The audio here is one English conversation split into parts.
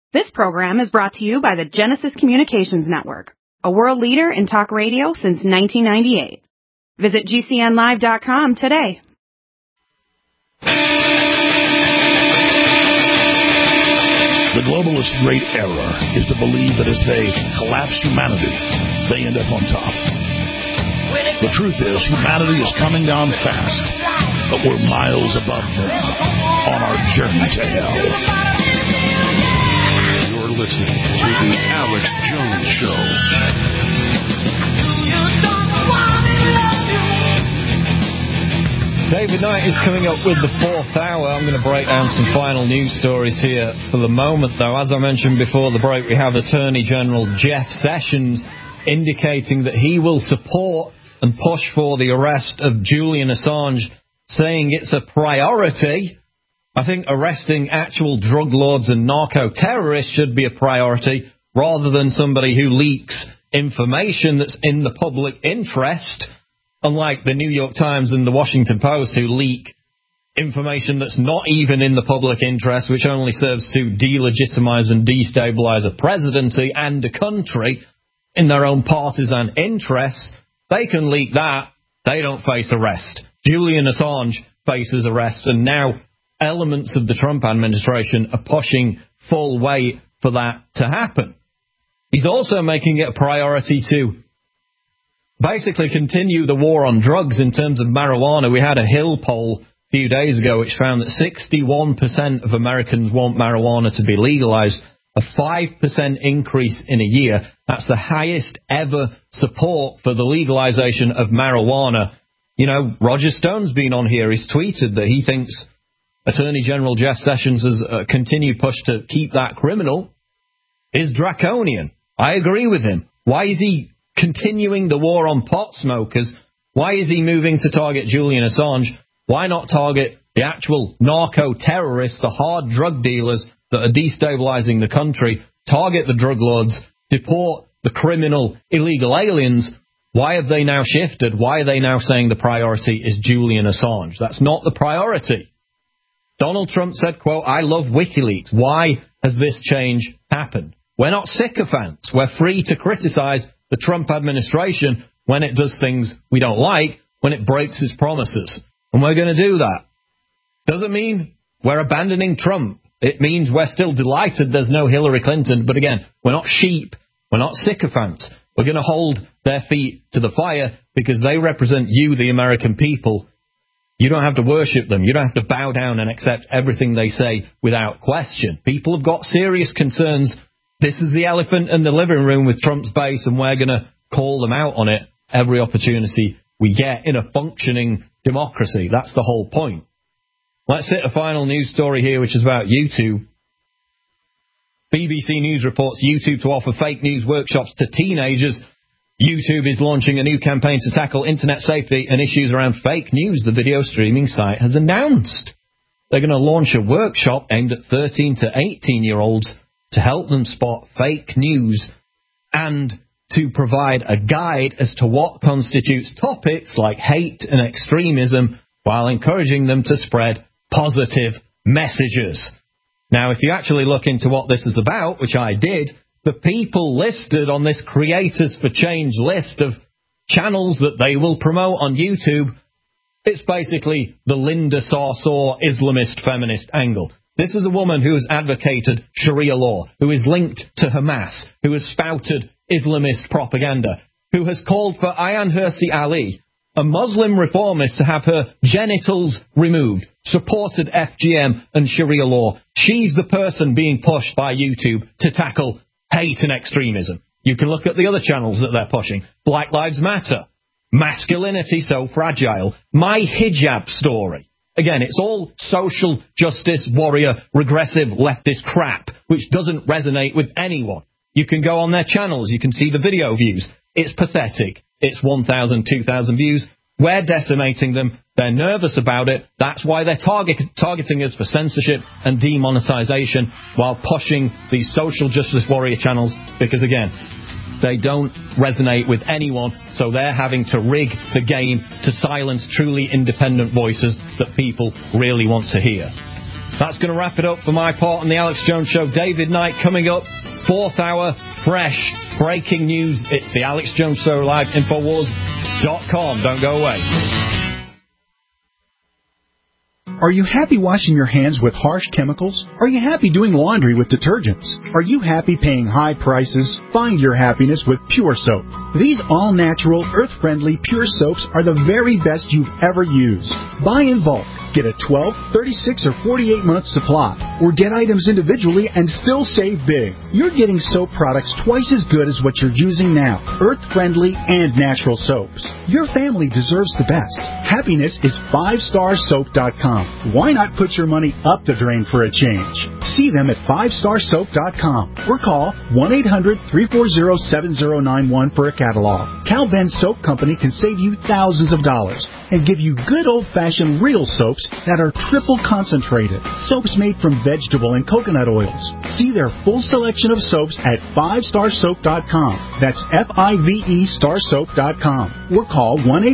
This program is brought to you by the Genesis Communications Network, a world leader in talk radio since 1998. Visit GCNlive.com today. The globalist great error is to believe that as they collapse humanity, they end up on top. The truth is, humanity is coming down fast, but we're miles above them on our journey to hell. You're listening to The Alex Jones Show. David Knight is coming up with the fourth hour. I'm going to break down some final news stories here. For the moment, though, as I mentioned before the break, we have Attorney General Jeff Sessions indicating that he will support and push for the arrest of Julian Assange, saying it's a priority. I think arresting actual drug lords and narco-terrorists should be a priority, rather than somebody who leaks information that's in the public interest, unlike the New York Times and the Washington Post, who leak information that's not even in the public interest, which only serves to delegitimize and destabilize a presidency and a country in their own partisan interests. They can leak that. They don't face arrest. Julian Assange faces arrest, and now elements of the Trump administration are pushing full weight for that to happen. He's also making it a priority to basically continue the war on drugs in terms of marijuana. We had a Hill poll a few days ago which found that 61% of Americans want marijuana to be legalized, a 5% increase in a year. That's the highest ever support for the legalization of marijuana. You know, Roger Stone's been on here. He's tweeted that he thinks Attorney General Jeff Sessions' continued push to keep that criminal is draconian. I agree with him. Why is he continuing the war on pot smokers? Why is he moving to target Julian Assange? Why not target the actual narco-terrorists, the hard drug dealers that are destabilizing the country, target the drug lords, deport the criminal illegal aliens? Why have they now shifted? Why are they now saying the priority is Julian Assange? That's not the priority. Donald Trump said, quote, "I love WikiLeaks." Why has this change happened? We're not sycophants. We're free to criticize the Trump administration when it does things we don't like, when it breaks its promises. And we're going to do that. Doesn't mean we're abandoning Trump. It means we're still delighted there's no Hillary Clinton. But again, we're not sheep. We're not sycophants. We're going to hold their feet to the fire because they represent you, the American people. You don't have to worship them. You don't have to bow down and accept everything they say without question. People have got serious concerns. This is the elephant in the living room with Trump's base, and we're going to call them out on it every opportunity we get in a functioning democracy. That's the whole point. Let's hit a final news story here, which is about YouTube. BBC News reports YouTube to offer fake news workshops to teenagers. YouTube is launching a new campaign to tackle internet safety and issues around fake news, the video streaming site has announced. They're going to launch a workshop aimed at 13 to 18-year-olds to help them spot fake news and to provide a guide as to what constitutes topics like hate and extremism while encouraging them to spread positive messages. Now, if you actually look into what this is about, which I did, the people listed on this Creators for Change list of channels that they will promote on YouTube, it's basically the Linda Sarsour Islamist feminist angle. This is a woman who has advocated Sharia law, who is linked to Hamas, who has spouted Islamist propaganda, who has called for Ayaan Hirsi Ali, a Muslim reformist, to have her genitals removed, supported FGM and Sharia law. She's the person being pushed by YouTube to tackle hate and extremism. You can look at the other channels that they're pushing. Black Lives Matter. Masculinity So Fragile. My Hijab Story. Again, it's all social justice warrior, regressive leftist crap, which doesn't resonate with anyone. You can go on their channels. You can see the video views. It's pathetic. It's 1,000, 2,000 views. We're decimating them. They're nervous about it. That's why they're targeting us for censorship and demonetization while pushing these social justice warrior channels because, again, they don't resonate with anyone, so they're having to rig the game to silence truly independent voices that people really want to hear. That's going to wrap it up for my part on the Alex Jones Show. David Knight coming up, 4th hour, fresh, breaking news. It's the Alex Jones Show live, Infowars.com. Don't go away. Are you happy washing your hands with harsh chemicals? Are you happy doing laundry with detergents? Are you happy paying high prices? Find your happiness with Pure Soap. These all-natural, earth-friendly Pure Soaps are the very best you've ever used. Buy in bulk. Get a 12, 36, or 48-month supply. Or get items individually and still save big. You're getting soap products twice as good as what you're using now. Earth-friendly and natural soaps. Your family deserves the best. Happiness is 5starsoap.com. Why not put your money up the drain for a change? See them at 5starsoap.com or call 1-800-340-7091 for a catalog. Cal Ben Soap Company can save you thousands of dollars and give you good old-fashioned real soaps that are triple concentrated. Soaps made from vegetable and coconut oils. See their full selection of soaps at 5starsoap.com. That's F-I-V-E starsoap.com. Or call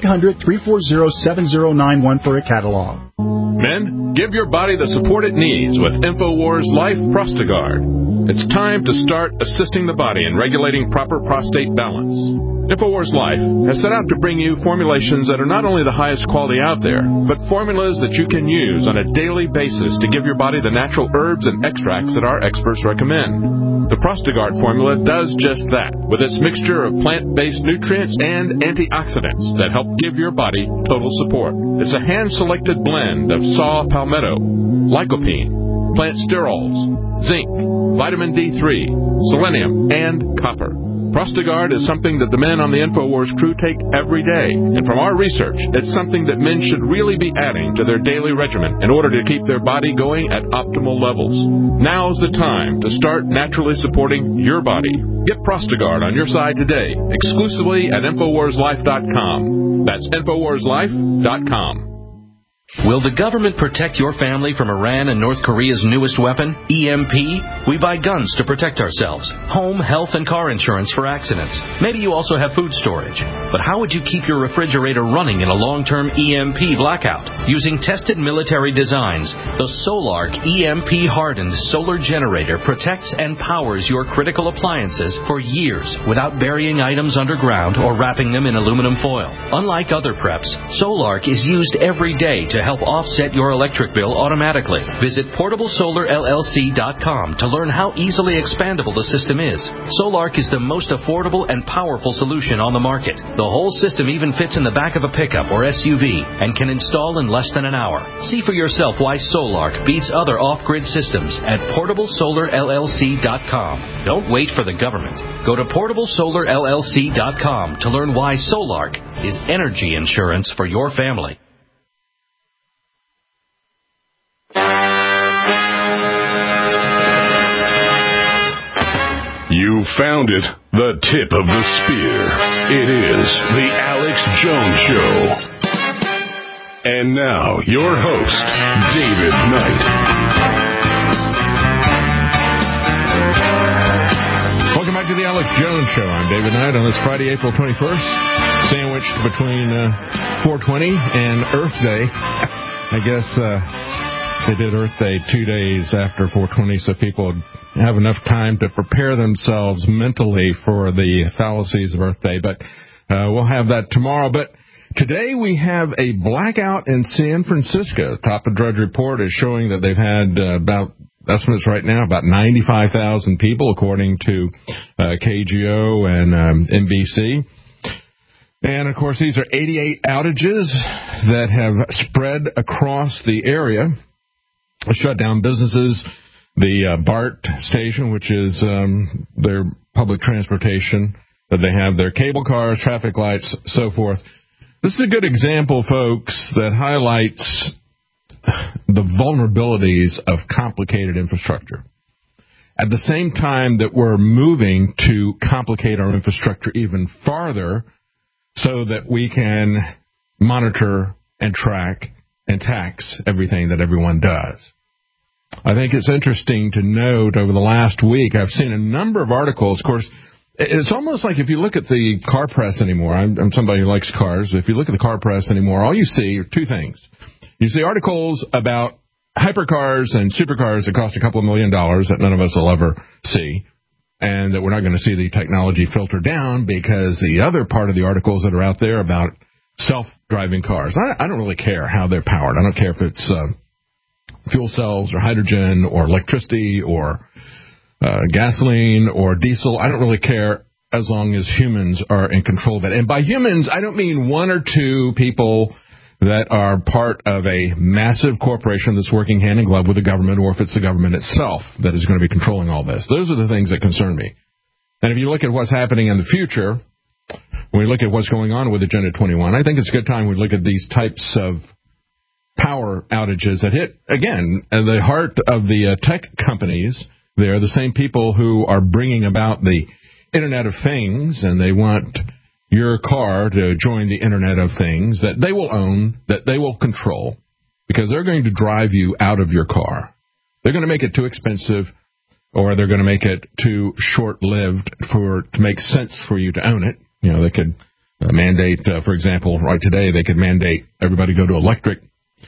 1-800-340-7091 for a catalog. Men, give your body the support it needs with InfoWars Life Prostagard. It's time to start assisting the body in regulating proper prostate balance. InfoWars Life has set out to bring you formulations that are not only the highest quality out there, but formulas that you can use on a daily basis to give your body the natural herbs and extracts that our experts recommend. The Prostagard formula does just that, with its mixture of plant-based nutrients and antioxidants that help give your body total support. It's a hand-selected blend of saw palmetto, lycopene, plant sterols, zinc, vitamin D3, selenium, and copper. Prostagard is something that the men on the InfoWars crew take every day. And from our research, it's something that men should really be adding to their daily regimen in order to keep their body going at optimal levels. Now's the time to start naturally supporting your body. Get Prostagard on your side today, exclusively at InfoWarsLife.com. That's InfoWarsLife.com. Will the government protect your family from Iran and North Korea's newest weapon, EMP? We buy guns to protect ourselves, home, health, and car insurance for accidents. Maybe you also have food storage. But how would you keep your refrigerator running in a long-term EMP blackout? Using tested military designs, the Solark EMP-hardened solar generator protects and powers your critical appliances for years without burying items underground or wrapping them in aluminum foil. Unlike other preps, Solark is used every day to help offset your electric bill automatically. Visit PortableSolarLLC.com to learn how easily expandable the system is. Solark is the most affordable and powerful solution on the market. The whole system even fits in the back of a pickup or SUV and can install in less than an hour. See for yourself why Solark beats other off-grid systems at PortableSolarLLC.com. Don't wait for the government. Go to PortableSolarLLC.com to learn why Solark is energy insurance for your family. You found it, the tip of the spear. It is the Alex Jones Show. And now, your host, David Knight. Welcome back to the Alex Jones Show. I'm David Knight on this Friday, April 21st, sandwiched between 420 and Earth Day. I guess they did Earth Day 2 days after 420, so people would have enough time to prepare themselves mentally for the fallacies of Earth Day. But we'll have that tomorrow. But today we have a blackout in San Francisco. Top of Drudge Report is showing that they've had about estimates right now, about 95,000 people, according to KGO and NBC. And, of course, these are 88 outages that have spread across the area, shut down businesses. The BART station, which is their public transportation that they have, their cable cars, traffic lights, so forth. This is a good example, folks, that highlights the vulnerabilities of complicated infrastructure. At the same time that we're moving to complicate our infrastructure even farther so that we can monitor and track and tax everything that everyone does. I think it's interesting to note over the last week, I've seen a number of articles. Of course, it's almost like if you look at the car press anymore, I'm somebody who likes cars. If you look at the car press anymore, all you see are two things. You see articles about hypercars and supercars that cost a couple of $1 million that none of us will ever see, and that we're not going to see the technology filter down because the other part of the articles that are out there about self-driving cars, I don't really care how they're powered. I don't care if it's fuel cells or hydrogen or electricity or gasoline or diesel. I don't really care as long as humans are in control of it. And by humans, I don't mean one or two people that are part of a massive corporation that's working hand in glove with the government, or if it's the government itself that is going to be controlling all this. Those are the things that concern me. And if you look at what's happening in the future, when we look at what's going on with Agenda 21, I think it's a good time we look at these types of power outages that hit, again, the heart of the tech companies. They're the same people who are bringing about the Internet of Things, and they want your car to join the Internet of Things that they will own, that they will control, because they're going to drive you out of your car. They're going to make it too expensive, or they're going to make it too short-lived to make sense for you to own it. You know, they could mandate, for example, right today, they could mandate everybody go to electric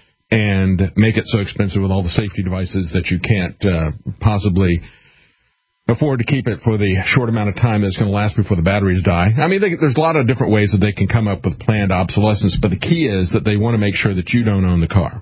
and make it so expensive with all the safety devices that you can't possibly afford to keep it for the short amount of time that's going to last before the batteries die. I mean, there's a lot of different ways that they can come up with planned obsolescence, but the key is that they want to make sure that you don't own the car.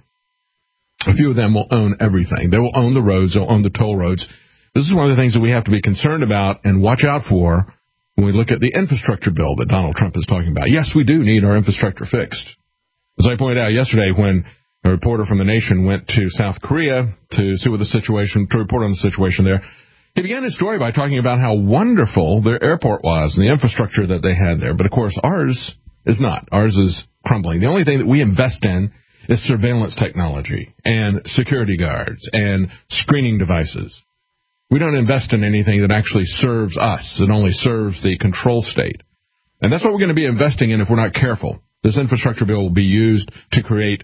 A few of them will own everything. They will own the roads. They'll own the toll roads. This is one of the things that we have to be concerned about and watch out for when we look at the infrastructure bill that Donald Trump is talking about. Yes, we do need our infrastructure fixed. As I pointed out yesterday, when a reporter from The Nation went to South Korea to see what the situation, to report on the situation there, he began his story by talking about how wonderful their airport was and the infrastructure that they had there. But, of course, ours is not. Ours is crumbling. The only thing that we invest in is surveillance technology and security guards and screening devices. We don't invest in anything that actually serves us. It only serves the control state. And that's what we're going to be investing in if we're not careful. This infrastructure bill will be used to create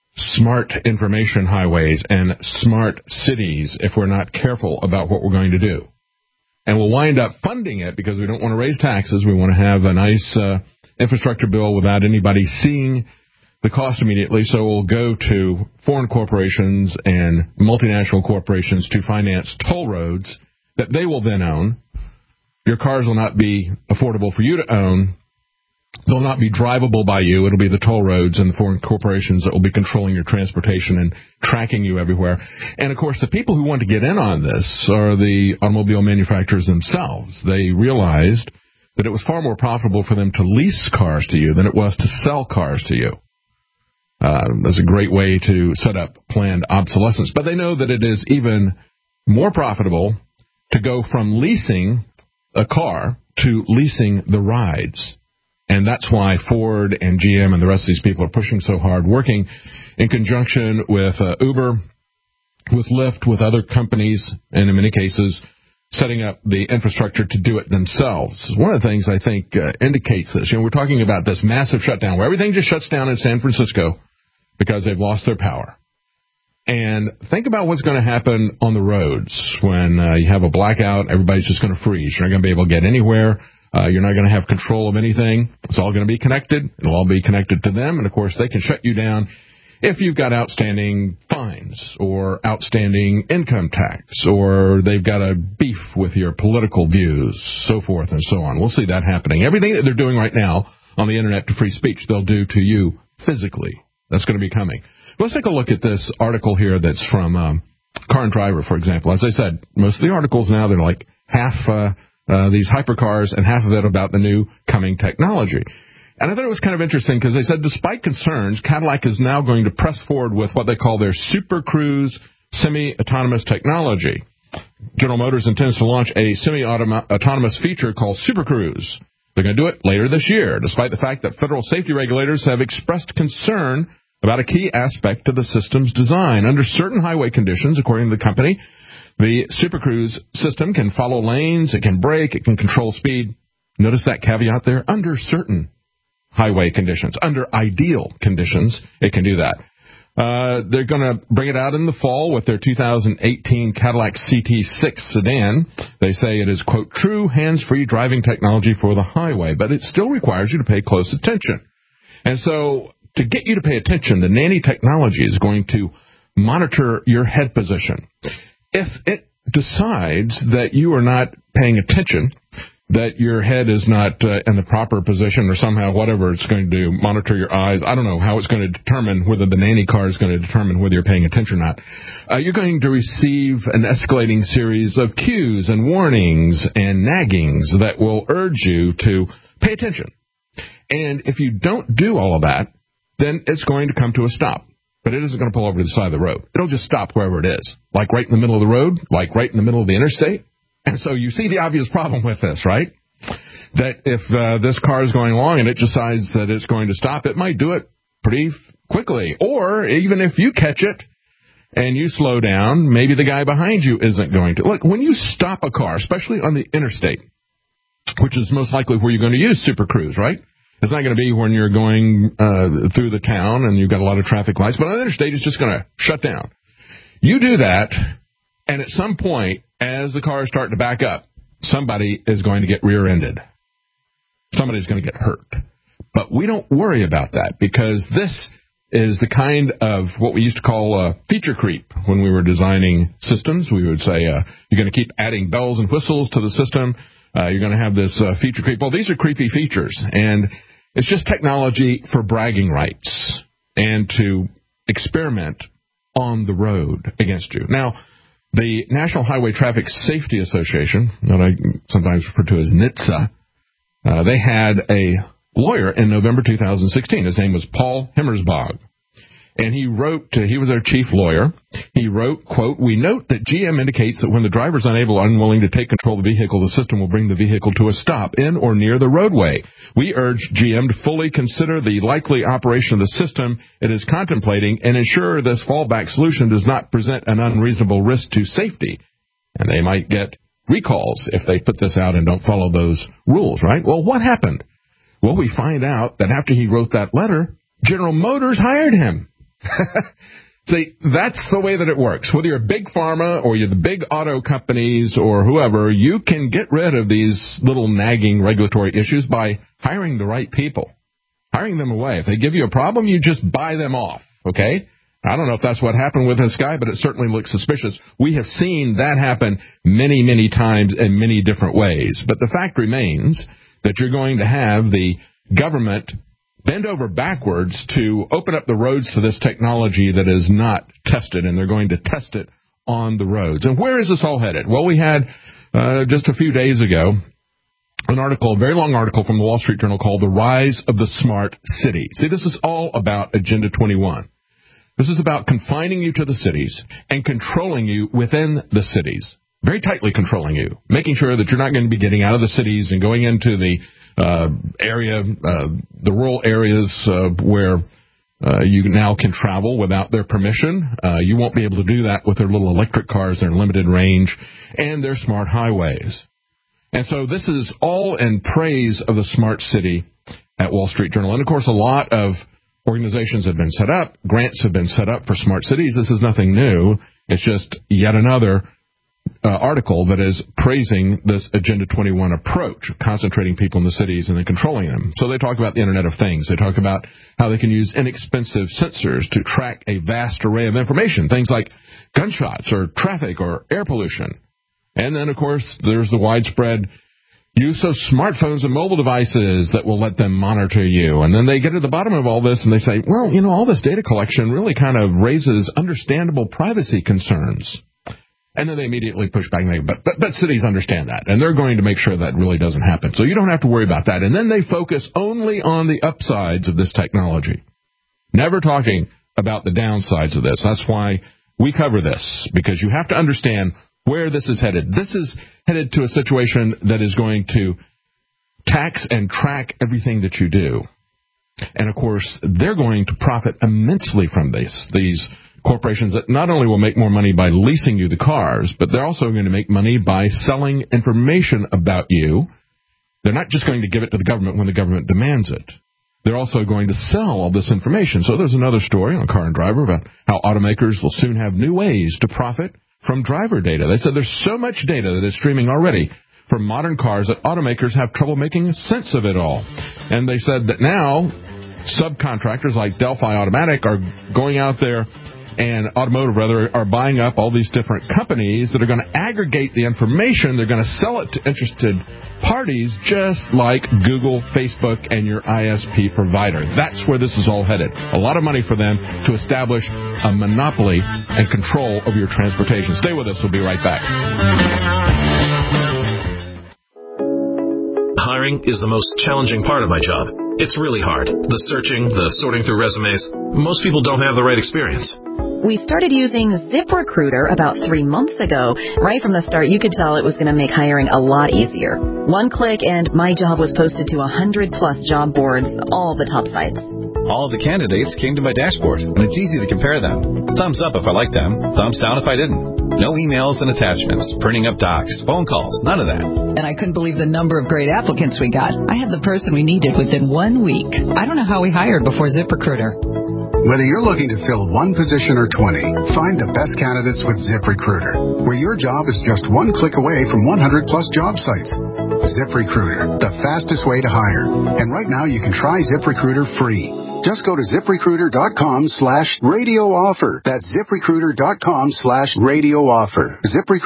smart information highways and smart cities if we're not careful about what we're going to do. And we'll wind up funding it because we don't want to raise taxes. We want to have a nice infrastructure bill without anybody seeing the cost immediately. So we'll go to foreign corporations and multinational corporations to finance toll roads that they will then own. Your cars will not be affordable for you to own. They'll not be drivable by you. It'll be the toll roads and the foreign corporations that will be controlling your transportation and tracking you everywhere. And, of course, the people who want to get in on this are the automobile manufacturers themselves. They realized that it was far more profitable for them to lease cars to you than it was to sell cars to you. That's a great way to set up planned obsolescence. But they know that it is even more profitable to go from leasing a car to leasing the rides. And that's why Ford and GM and the rest of these people are pushing so hard, working in conjunction with Uber, with Lyft, with other companies, and in many cases, setting up the infrastructure to do it themselves. One of the things I think indicates this. We're talking about this massive shutdown where everything just shuts down in San Francisco because they've lost their power. And think about what's going to happen on the roads when you have a blackout. Everybody's just going to freeze. You're not going to be able to get anywhere. You're not going to have control of anything. It's all going to be connected. It'll all be connected to them. And, of course, they can shut you down if you've got outstanding fines or outstanding income tax or they've got a beef with your political views, so forth and so on. We'll see that happening. Everything that they're doing right now on the Internet to free speech, they'll do to you physically. That's going to be coming. Let's take a look at this article here that's from Car and Driver, for example. As I said, most of the articles now, they're like half these hypercars and half of it about the new coming technology. And I thought it was kind of interesting because they said despite concerns, Cadillac is now going to press forward with what they call their Super Cruise semi-autonomous technology. General Motors intends to launch a semi-autonomous feature called Super Cruise. They're going to do it later this year, despite the fact that federal safety regulators have expressed concern about a key aspect to the system's design. Under certain highway conditions, according to the company, the Super Cruise system can follow lanes, it can brake, it can control speed. Notice that caveat there, under certain highway conditions. Under ideal conditions, it can do that. They're going to bring it out in the fall with their 2018 Cadillac CT6 sedan. They say it is, quote, true hands-free driving technology for the highway, but it still requires you to pay close attention. And so to get you to pay attention, the nanny technology is going to monitor your head position. If it decides that you are not paying attention, that your head is not in the proper position or somehow whatever it's going to do, monitor your eyes, I don't know how it's going to determine whether the nanny car is going to determine whether you're paying attention or not. You're going to receive an escalating series of cues and warnings and naggings that will urge you to pay attention. And if you don't do all of that, then it's going to come to a stop. But it isn't going to pull over to the side of the road. It'll just stop wherever it is, like right in the middle of the road, like right in the middle of the interstate. And so you see the obvious problem with this, right? That if this car is going along and it decides that it's going to stop, it might do it pretty quickly. Or even if you catch it and you slow down, maybe the guy behind you isn't going to. Look, when you stop a car, especially on the interstate, which is most likely where you're going to use Super Cruise, right? It's not going to be when you're going through the town and you've got a lot of traffic lights, but on the interstate, it's just going to shut down. You do that, and at some point, as the cars start to back up, somebody is going to get rear-ended. Somebody's going to get hurt. But we don't worry about that because this is the kind of what we used to call feature creep. When we were designing systems, we would say, you're going to keep adding bells and whistles to the system. You're going to have this feature creep. Well, these are creepy features, and it's just technology for bragging rights and to experiment on the road against you. Now, the National Highway Traffic Safety Association, that I sometimes refer to as NHTSA, they had a lawyer in November 2016. His name was Paul Himmersbach. And he wrote, he was our chief lawyer, he wrote, quote, "We note that GM indicates that when the driver is unable or unwilling to take control of the vehicle, the system will bring the vehicle to a stop in or near the roadway. We urge GM to fully consider the likely operation of the system it is contemplating and ensure this fallback solution does not present an unreasonable risk to safety." And they might get recalls if they put this out and don't follow those rules, right? Well, what happened? Well, we find out that after he wrote that letter, General Motors hired him. See, that's the way that it works. Whether you're a big pharma or you're the big auto companies or whoever, you can get rid of these little nagging regulatory issues by hiring the right people, hiring them away. If they give you a problem, you just buy them off, okay? I don't know if that's what happened with this guy, but it certainly looks suspicious. We have seen that happen many, many times in many different ways. But the fact remains that you're going to have the government bend over backwards to open up the roads to this technology that is not tested, and they're going to test it on the roads. And where is this all headed? Well, we had just a few days ago an article, a very long article from the Wall Street Journal called "The Rise of the Smart City." See, this is all about Agenda 21. This is about confining you to the cities and controlling you within the cities, very tightly controlling you, making sure that you're not going to be getting out of the cities and going into the the rural areas where you now can travel without their permission. You won't be able to do that with their little electric cars, their limited range, and their smart highways. And so this is all in praise of the smart city at Wall Street Journal. And, of course, a lot of organizations have been set up. Grants have been set up for smart cities. This is nothing new. It's just yet another article that is praising this Agenda 21 approach, concentrating people in the cities and then controlling them. So they talk about the Internet of Things. They talk about how they can use inexpensive sensors to track a vast array of information, things like gunshots or traffic or air pollution. And then, of course, there's the widespread use of smartphones and mobile devices that will let them monitor you. And then they get to the bottom of all this and they say, well, you know, all this data collection really kind of raises understandable privacy concerns. And then they immediately push back and they, but cities understand that, and they're going to make sure that really doesn't happen. So you don't have to worry about that. And then they focus only on the upsides of this technology, never talking about the downsides of this. That's why we cover this, because you have to understand where this is headed. This is headed to a situation that is going to tax and track everything that you do. And, of course, they're going to profit immensely from this. These corporations that not only will make more money by leasing you the cars, but they're also going to make money by selling information about you. They're not just going to give it to the government when the government demands it. They're also going to sell all this information. So there's another story on Car and Driver about how automakers will soon have new ways to profit from driver data. They said there's so much data that is streaming already from modern cars that automakers have trouble making sense of it all. And they said that now subcontractors like Delphi Automatic are going out there and Automotive, are buying up all these different companies that are going to aggregate the information. They're going to sell it to interested parties, just like Google, Facebook, and your ISP provider. That's where this is all headed. A lot of money for them to establish a monopoly and control over your transportation. Stay with us. We'll be right back. Hiring is the most challenging part of my job. It's really hard. The searching, the sorting through resumes. Most people don't have the right experience. We started using ZipRecruiter about 3 months ago. Right from the start, you could tell it was going to make hiring a lot easier. One click and my job was posted to 100-plus job boards, all the top sites. All the candidates came to my dashboard, and it's easy to compare them. Thumbs up if I liked them, thumbs down if I didn't. No emails and attachments, printing up docs, phone calls, none of that. And I couldn't believe the number of great applicants we got. I had the person we needed within 1 week. I don't know how we hired before ZipRecruiter. Whether you're looking to fill one position or 20, find the best candidates with ZipRecruiter, where your job is just one click away from 100-plus job sites. ZipRecruiter, the fastest way to hire. And right now you can try ZipRecruiter free. Just go to ZipRecruiter.com/radio offer. That's ZipRecruiter.com/radio offer.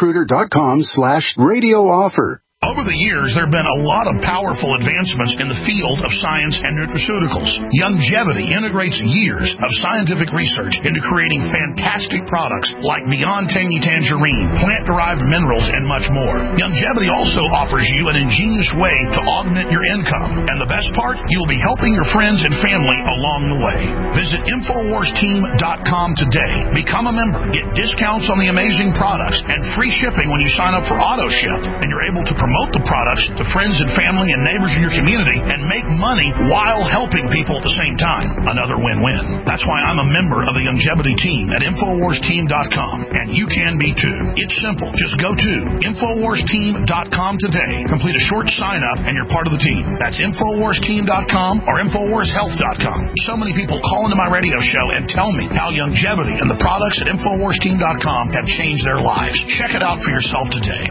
ZipRecruiter.com/radio offer. Over the years, there have been a lot of powerful advancements in the field of science and nutraceuticals. Youngevity integrates years of scientific research into creating fantastic products like Beyond Tangy Tangerine, plant-derived minerals, and much more. Youngevity also offers you an ingenious way to augment your income. And the best part, you'll be helping your friends and family along the way. Visit InfoWarsTeam.com today. Become a member. Get discounts on the amazing products and free shipping when you sign up for AutoShip. And you're able to promote the products to friends and family and neighbors in your community and make money while helping people at the same time. Another win-win. That's why I'm a member of the Youngevity team at InfoWarsTeam.com, and you can be too. It's simple. Just go to InfoWarsTeam.com today, complete a short sign-up, and you're part of the team. That's InfoWarsTeam.com or InfoWarsHealth.com. So many people call into my radio show and tell me how Youngevity and the products at InfoWarsTeam.com have changed their lives. Check it out for yourself today.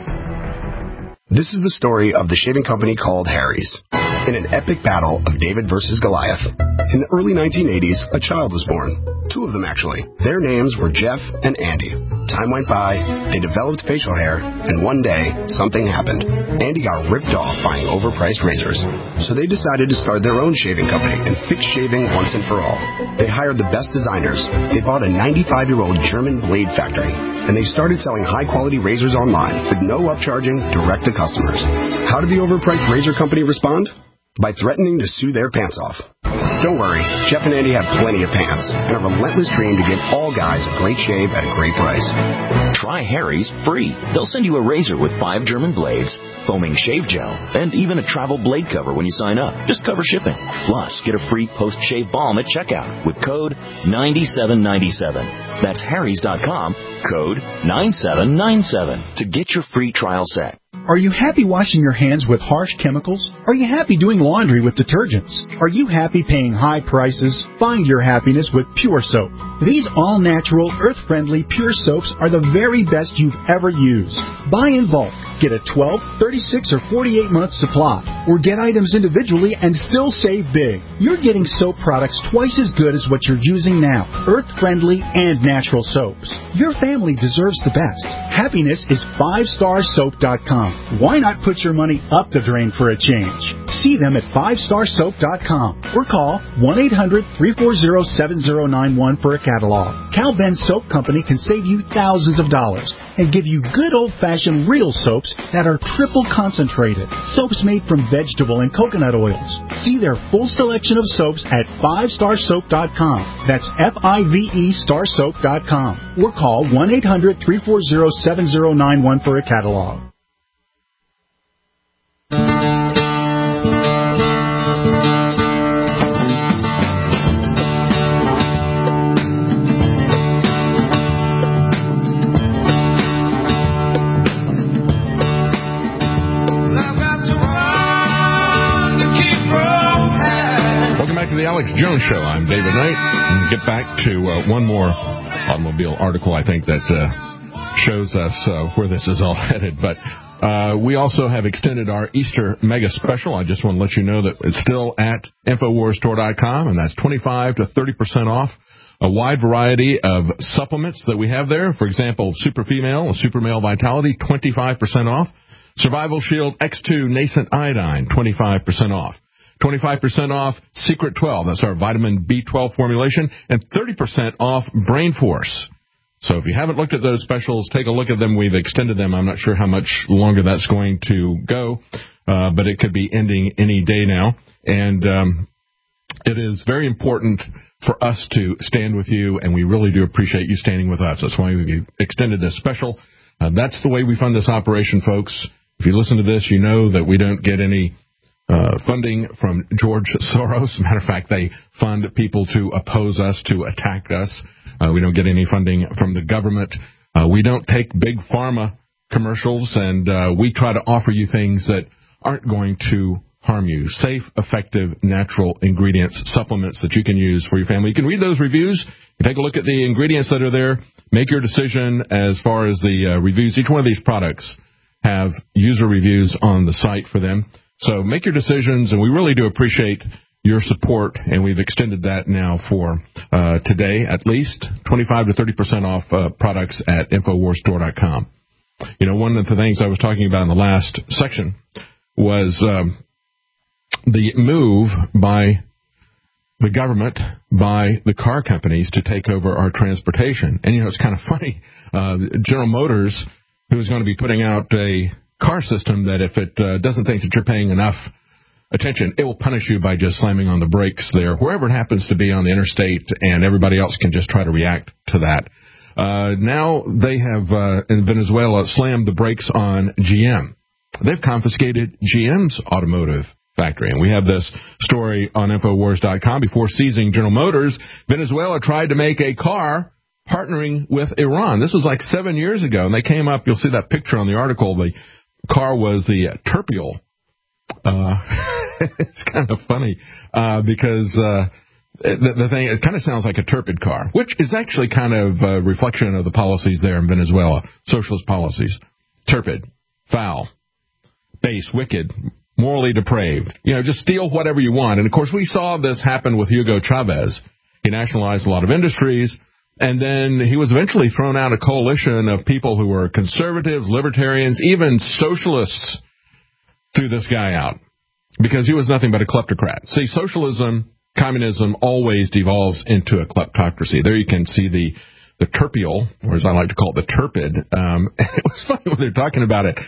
This is the story of the shaving company called Harry's. In an epic battle of David versus Goliath, in the early 1980s, a child was born. 2 of them, actually. Their names were Jeff and Andy. Time went by, they developed facial hair, and one day, something happened. Andy got ripped off buying overpriced razors. So they decided to start their own shaving company and fix shaving once and for all. They hired the best designers. They bought a 95-year-old German blade factory. And they started selling high-quality razors online with no upcharging, direct to customers. How did the overpriced razor company respond? By threatening to sue their pants off. Don't worry, Jeff and Andy have plenty of pants and a relentless dream to give all guys a great shave at a great price. Try Harry's free. They'll send you a razor with 5 German blades, foaming shave gel, and even a travel blade cover when you sign up. Just cover shipping. Plus, get a free post-shave balm at checkout with code 9797. That's Harrys.com, code 9797 to get your free trial set. Are you happy washing your hands with harsh chemicals? Are you happy doing laundry with detergents? Are you happy paying high prices? Find your happiness with Pure Soap. These all-natural, earth-friendly Pure Soaps are the very best you've ever used. Buy in bulk. Get a 12, 36, or 48-month supply. Or get items individually and still save big. You're getting soap products twice as good as what you're using now. Earth-friendly and natural soaps. Your family deserves the best. Happiness is 5starsoap.com. Why not put your money up the drain for a change? See them at 5starsoap.com or call 1-800-340-7091 for a catalog. Cal Ben Soap Company can save you thousands of dollars and give you good old-fashioned real soaps that are triple concentrated. Soaps made from vegetable and coconut oils. See their full selection of soaps at 5starsoap.com. That's F-I-V-E starsoap.com. Or call 1-800-340-7091 for a catalog. The Alex Jones Show. I'm David Knight. And get back to one more automobile article, I think, that shows us where this is all headed. But we also have extended our Easter mega special. I just want to let you know that it's still at InfoWarsStore.com, and that's 25 to 30% off a wide variety of supplements that we have there. For example, Super Female and Super Male Vitality, 25% off. Survival Shield X2 Nascent Iodine, 25% off. 25% off Secret 12, that's our vitamin B12 formulation, and 30% off Brain Force. So if you haven't looked at those specials, take a look at them. We've extended them. I'm not sure how much longer that's going to go, but it could be ending any day now. And it is very important for us to stand with you, and we really do appreciate you standing with us. That's why we've extended this special. That's the way we fund this operation, folks. If you listen to this, you know that we don't get any funding from George Soros. Matter of fact, they fund people to oppose us, to attack us. We don't get any funding from the government. We don't take big pharma commercials, and we try to offer you things that aren't going to harm you. Safe, effective, natural ingredients, supplements that you can use for your family. You can read those reviews. You take a look at the ingredients that are there. Make your decision as far as the reviews. Each one of these products have user reviews on the site for them. So make your decisions, and we really do appreciate your support, and we've extended that now for today at least, 25 to 30% off products at InfoWarsStore.com. You know, one of the things I was talking about in the last section was the move by the government, by the car companies to take over our transportation. And, you know, it's kind of funny. General Motors, who is going to be putting out a car system that if it doesn't think that you're paying enough attention, it will punish you by just slamming on the brakes there, wherever it happens to be on the interstate, and everybody else can just try to react to that. Now they have, in Venezuela, slammed the brakes on GM. They've confiscated GM's automotive factory. And we have this story on Infowars.com. Before seizing General Motors, Venezuela tried to make a car partnering with Iran. This was like 7 years ago, and they came up, you'll see that picture on the article, the car was the Terpial. It's kind of funny because the thing, it kind of sounds like a Turpid car, which is actually kind of a reflection of the policies there in Venezuela, socialist policies. Turpid, foul, base, wicked, morally depraved. You know, just steal whatever you want. And, of course, we saw this happen with Hugo Chavez. He nationalized a lot of industries, and then he was eventually thrown out a coalition of people who were conservatives, libertarians, even socialists threw this guy out because he was nothing but a kleptocrat. See, socialism, communism always devolves into a kleptocracy. There you can see the Terpial, or as I like to call it, the Turpid. It was funny when they're talking about it.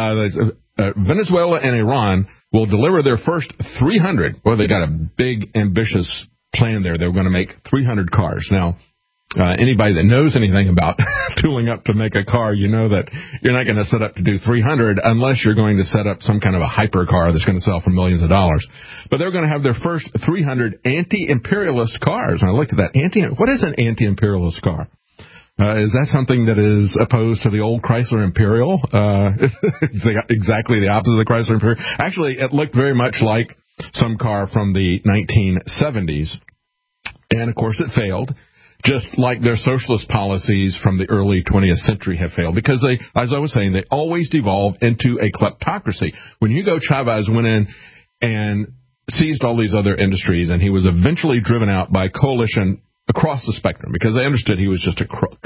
Venezuela and Iran will deliver their first 300. Well, they got a big, ambitious plan there. They were going to make 300 cars. Now, anybody that knows anything about tooling up to make a car, you know that you're not going to set up to do 300 unless you're going to set up some kind of a hypercar that's going to sell for millions of dollars. But they're going to have their first 300 anti-imperialist cars. And I looked at that. What is an anti-imperialist car? Is that something that is opposed to the old Chrysler Imperial? It's exactly the opposite of the Chrysler Imperial. Actually, it looked very much like some car from the 1970s. And, of course, it failed, just like their socialist policies from the early 20th century have failed, because they, as I was saying, they always devolve into a kleptocracy. When Hugo Chavez went in and seized all these other industries, and he was eventually driven out by a coalition across the spectrum, because they understood he was just a crook.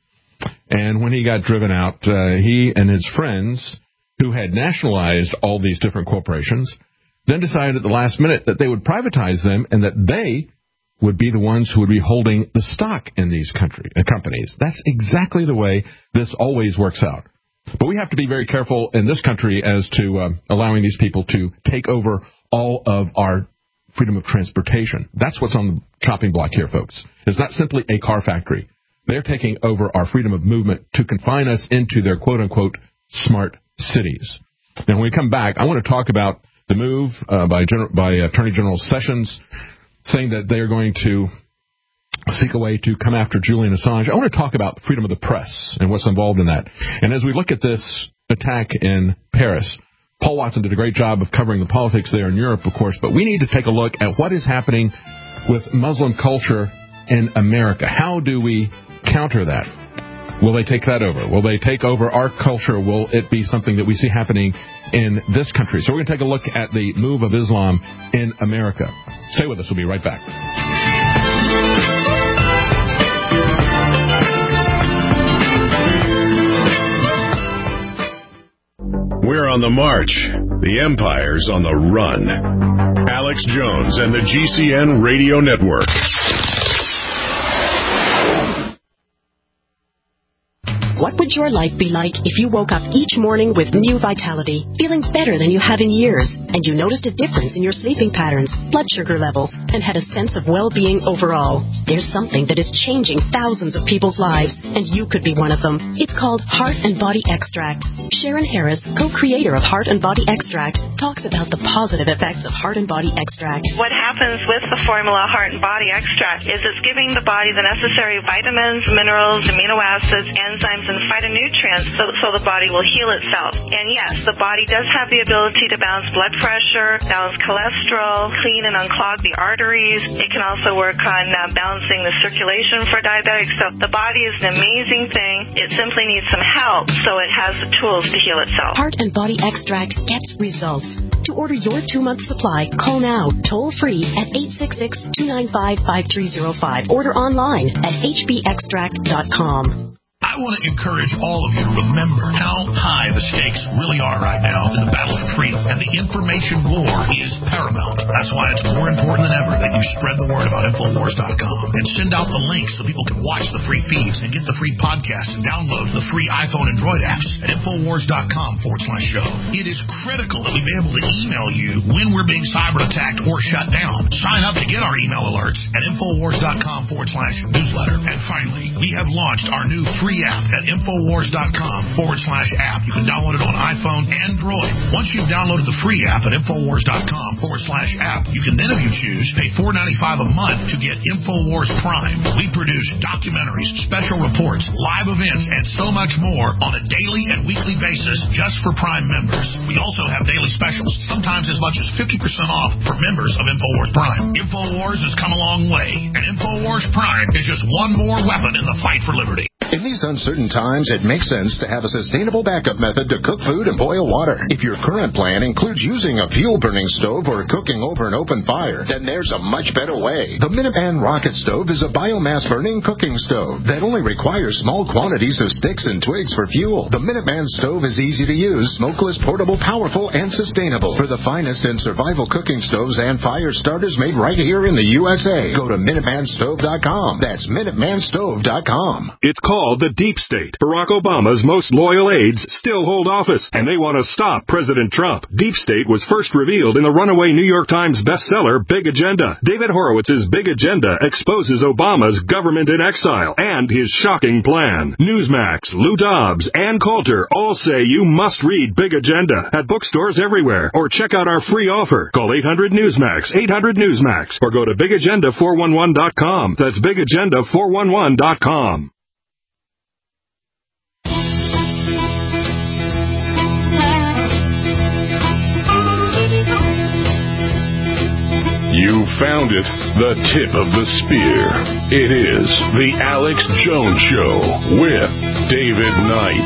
And when he got driven out, he and his friends, who had nationalized all these different corporations, then decided at the last minute that they would privatize them and that they would be the ones who would be holding the stock in these companies. That's exactly the way this always works out. But we have to be very careful in this country as to allowing these people to take over all of our freedom of transportation. That's what's on the chopping block here, folks. It's not simply a car factory. They're taking over our freedom of movement to confine us into their quote-unquote smart cities. Now, when we come back, I want to talk about the move by Attorney General Sessions saying that they are going to seek a way to come after Julian Assange. I want to talk about freedom of the press and what's involved in that. And as we look at this attack in Paris, Paul Watson did a great job of covering the politics there in Europe, of course, but we need to take a look at what is happening with Muslim culture in America. How do we counter that? Will they take that over? Will they take over our culture? Will it be something that we see happening in this country? So we're going to take a look at the move of Islam in America. Stay with us. We'll be right back. we're on the march. The empire's on the run. Alex Jones and the GCN Radio Network. What would your life be like if you woke up each morning with new vitality, feeling better than you have in years, and you noticed a difference in your sleeping patterns, blood sugar levels, and had a sense of well-being overall? There's something that is changing thousands of people's lives, and you could be one of them. It's called Heart and Body Extract. Sharon Harris, co-creator of Heart and Body Extract, talks about the positive effects of Heart and Body Extract. What happens with the formula Heart and Body Extract is it's giving the body the necessary vitamins, minerals, amino acids, enzymes, and phytonutrients so the body will heal itself. And yes, the body does have the ability to balance blood pressure, balance cholesterol, clean and unclog the arteries. It can also work on balancing the circulation for diabetics. So the body is an amazing thing. It simply needs some help so it has the tools to heal itself. Heart and Body Extract gets results. To order your 2-month supply, call now, toll-free at 866-295-5305. Order online at hbextract.com. I want to encourage all of you to remember how high the stakes really are right now in the battle for freedom. And the information war is paramount. That's why it's more important than ever that you spread the word about Infowars.com and send out the links so people can watch the free feeds and get the free podcast and download the free iPhone Android apps at Infowars.com/show. It is critical that we be able to email you when we're being cyber attacked or shut down. Sign up to get our email alerts at Infowars.com/newsletter. And finally, we have launched our new free app at Infowars.com/app. You can download it on iPhone, Android. Once you've downloaded the free app at Infowars.com/app, you can then, if you choose, pay $4.95 a month to get Infowars Prime. We produce documentaries, special reports, live events, and so much more on a daily and weekly basis just for Prime members. We also have daily specials, sometimes as much as 50% off for members of Infowars Prime. Infowars has come a long way, and Infowars Prime is just one more weapon in the fight for liberty. In these uncertain times, it makes sense to have a sustainable backup method to cook food and boil water. If your current plan includes using a fuel-burning stove or cooking over an open fire, then there's a much better way. The Minuteman Rocket Stove is a biomass-burning cooking stove that only requires small quantities of sticks and twigs for fuel. The Minuteman Stove is easy to use, smokeless, portable, powerful, and sustainable. For the finest in survival cooking stoves and fire starters made right here in the USA, go to MinutemanStove.com. That's MinutemanStove.com. It's called the Deep State. Barack Obama's most loyal aides still hold office, and they want to stop President Trump. Deep State was first revealed in the runaway New York Times bestseller, Big Agenda. David Horowitz's Big Agenda exposes Obama's government in exile and his shocking plan. Newsmax, Lou Dobbs, and Coulter all say you must read Big Agenda at bookstores everywhere, or check out our free offer. Call 800-NEWSMAX, 800-NEWSMAX, or go to BigAgenda411.com. That's BigAgenda411.com. You found it, the tip of the spear. It is the Alex Jones Show with David Knight.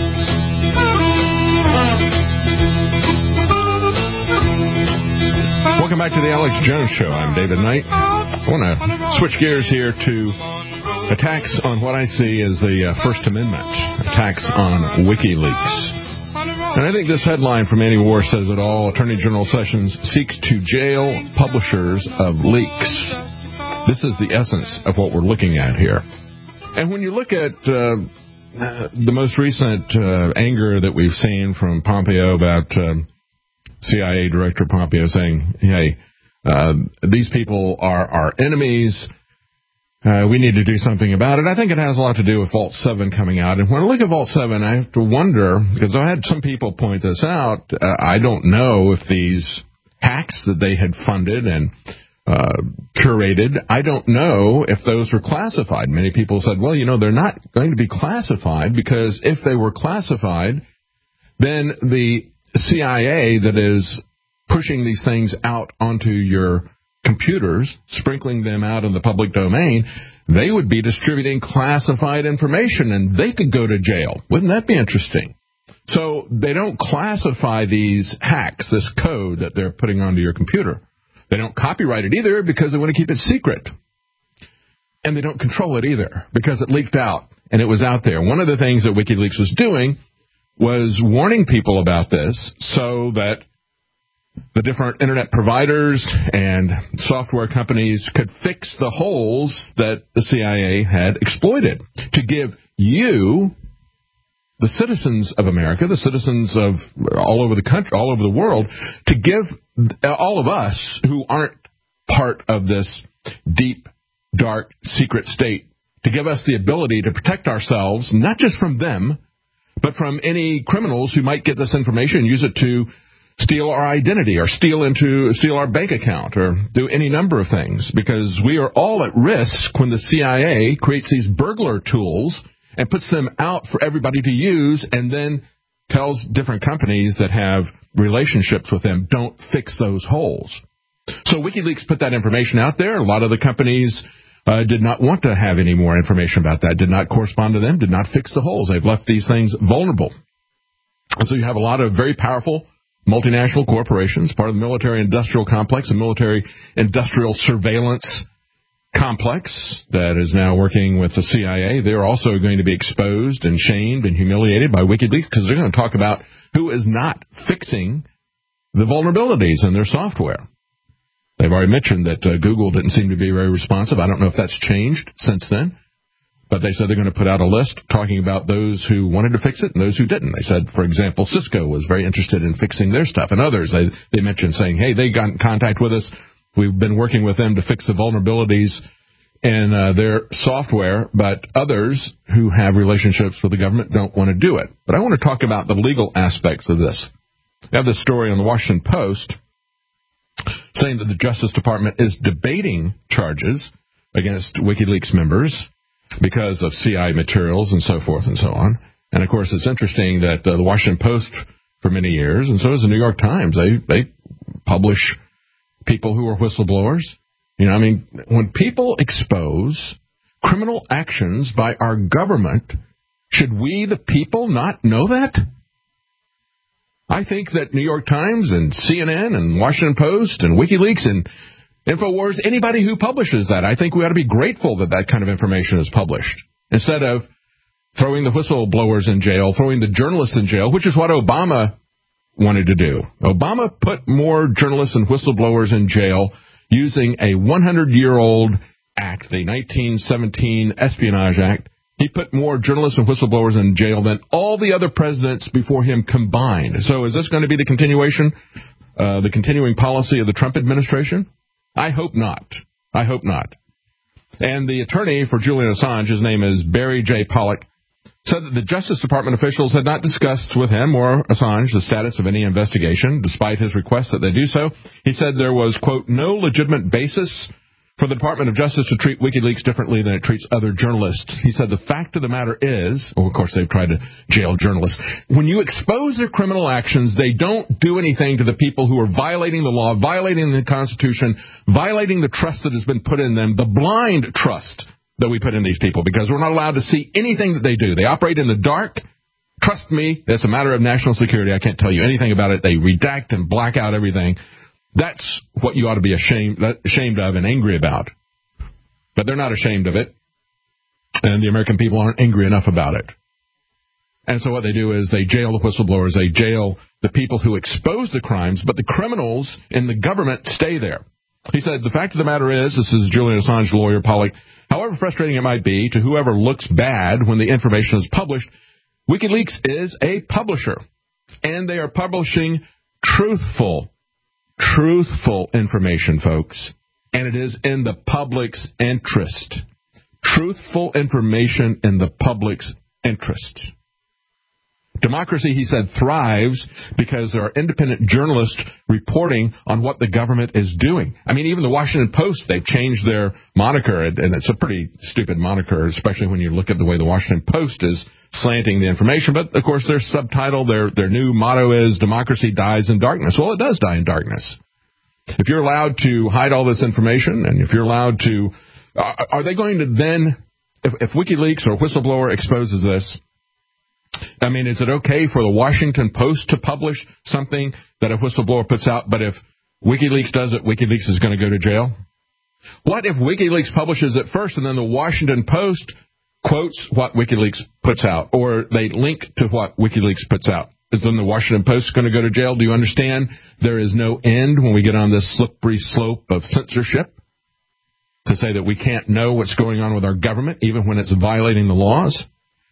Welcome back to the Alex Jones Show. I'm David Knight. I want to switch gears here to attacks on what I see as the First Amendment, attacks on WikiLeaks. And I think this headline from Annie War says it all. Attorney General Sessions seeks to jail publishers of leaks. This is the essence of what we're looking at here. And when you look at the most recent anger that we've seen from Pompeo about CIA Director Pompeo saying, hey, these people are our enemies. We need to do something about it. I think it has a lot to do with Vault 7 coming out. And when I look at Vault 7, I have to wonder, because I had some people point this out, I don't know if these hacks that they had funded and curated, I don't know if those were classified. Many people said, well, they're not going to be classified, because if they were classified, then the CIA that is pushing these things out onto your computers, sprinkling them out in the public domain, they would be distributing classified information, and they could go to jail. Wouldn't that be interesting? So they don't classify these hacks, this code that they're putting onto your computer. They don't copyright it either, because they want to keep it secret. And they don't control it either, because it leaked out, and it was out there. One of the things that WikiLeaks was doing was warning people about this so that the different internet providers and software companies could fix the holes that the CIA had exploited to give you, the citizens of America, the citizens of all over the country, all over the world, to give all of us who aren't part of this deep, dark, secret state, to give us the ability to protect ourselves, not just from them, but from any criminals who might get this information and use it to steal our identity or steal our bank account or do any number of things, because we are all at risk when the CIA creates these burglar tools and puts them out for everybody to use and then tells different companies that have relationships with them, don't fix those holes. So WikiLeaks put that information out there. A lot of the companies did not want to have any more information about that, did not correspond to them, did not fix the holes. They've left these things vulnerable. And so you have a lot of very powerful multinational corporations, part of the military-industrial complex, the military-industrial surveillance complex that is now working with the CIA. They're also going to be exposed and shamed and humiliated by WikiLeaks because they're going to talk about who is not fixing the vulnerabilities in their software. They've already mentioned that Google didn't seem to be very responsive. I don't know if that's changed since then. But they said they're going to put out a list talking about those who wanted to fix it and those who didn't. They said, for example, Cisco was very interested in fixing their stuff. And others, they mentioned saying, hey, they got in contact with us. We've been working with them to fix the vulnerabilities in their software. But others who have relationships with the government don't want to do it. But I want to talk about the legal aspects of this. I have this story on the Washington Post saying that the Justice Department is debating charges against WikiLeaks members because of CI materials and so forth and so on. And, of course, it's interesting that the Washington Post for many years, and so does the New York Times, they publish people who are whistleblowers. You know, I mean, when people expose criminal actions by our government, should we, the people, not know that? I think that New York Times and CNN and Washington Post and WikiLeaks and InfoWars, anybody who publishes that, I think we ought to be grateful that that kind of information is published. Instead of throwing the whistleblowers in jail, throwing the journalists in jail, which is what Obama wanted to do. Obama put more journalists and whistleblowers in jail using a 100-year-old act, the 1917 Espionage Act. He put more journalists and whistleblowers in jail than all the other presidents before him combined. So is this going to be the continuing policy of the Trump administration? I hope not. I hope not. And the attorney for Julian Assange, his name is Barry J. Pollock, said that the Justice Department officials had not discussed with him or Assange the status of any investigation, despite his request that they do so. He said there was, quote, no legitimate basis for the Department of Justice to treat WikiLeaks differently than it treats other journalists. He said the fact of the matter is, of course they've tried to jail journalists, when you expose their criminal actions, they don't do anything to the people who are violating the law, violating the Constitution, violating the trust that has been put in them, the blind trust that we put in these people, because we're not allowed to see anything that they do. They operate in the dark. Trust me, it's a matter of national security. I can't tell you anything about it. They redact and black out everything. That's what you ought to be ashamed of and angry about. But they're not ashamed of it. And the American people aren't angry enough about it. And so what they do is they jail the whistleblowers. They jail the people who expose the crimes. But the criminals in the government stay there. He said, the fact of the matter is, this is Julian Assange lawyer, Pollock, however frustrating it might be to whoever looks bad when the information is published, WikiLeaks is a publisher. And they are publishing truthful information, folks, and it is in the public's interest. Truthful information in the public's interest. Democracy, he said, thrives because there are independent journalists reporting on what the government is doing. I mean, even the Washington Post, they've changed their moniker, and it's a pretty stupid moniker, especially when you look at the way the Washington Post is slanting the information. But, of course, their subtitle, their new motto is, democracy dies in darkness. Well, it does die in darkness. If you're allowed to hide all this information, and if you're allowed to... Are they going to then... If WikiLeaks or whistleblower exposes this, I mean, is it okay for the Washington Post to publish something that a whistleblower puts out, but if WikiLeaks does it, WikiLeaks is going to go to jail? What if WikiLeaks publishes it first and then the Washington Post quotes what WikiLeaks puts out, or they link to what WikiLeaks puts out. Is then the Washington Post going to go to jail? Do you understand there is no end when we get on this slippery slope of censorship to say that we can't know what's going on with our government, even when it's violating the laws?